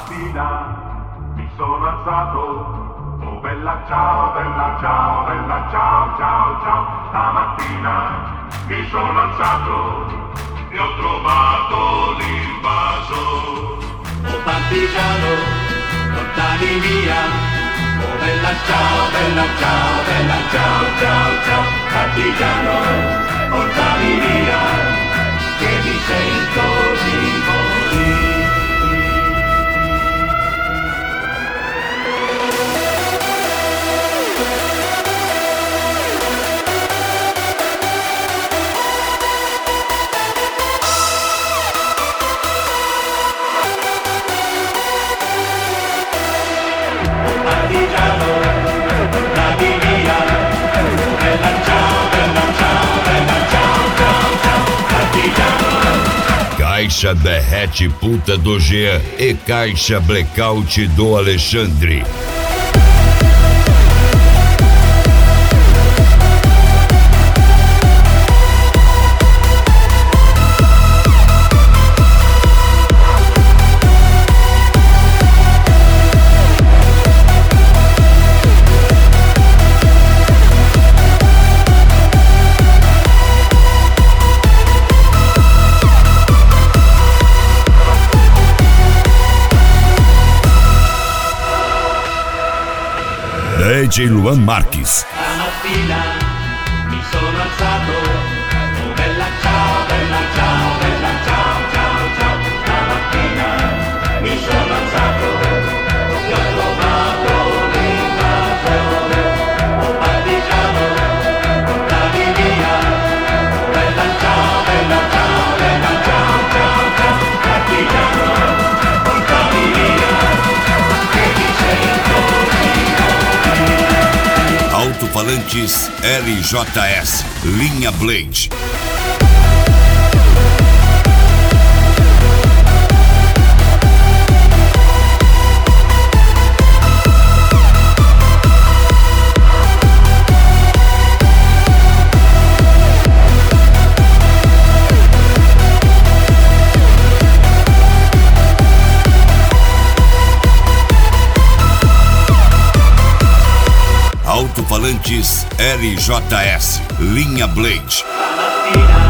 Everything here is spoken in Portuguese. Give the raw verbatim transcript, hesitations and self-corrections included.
Stamattina mi sono alzato, oh bella ciao, bella ciao, bella ciao, ciao, ciao. Stamattina mi sono alzato e ho trovato l'invaso. Oh partigiano, portami via, oh bella ciao, bella ciao, bella ciao, ciao, ciao. Partigiano, portami via, che mi sento di morire. Caixa Derrete Puta do Jean e Caixa Blackout do Alexandre. D J Luan Marques. Stamattina mi sono alzato, oh bella ciao, bella ciao, bella ciao, ciao, ciao. Stamattina mi sono alzato e ho trovato l'invasione. Oh partigiano, portami via, oh bella ciao, bella ciao, bella ciao, ciao, ciao. Partigiano, portami via, che mi sento di Alto-falantes L J S, linha Blade. Alto-falantes L J S, linha Blade. Stamattina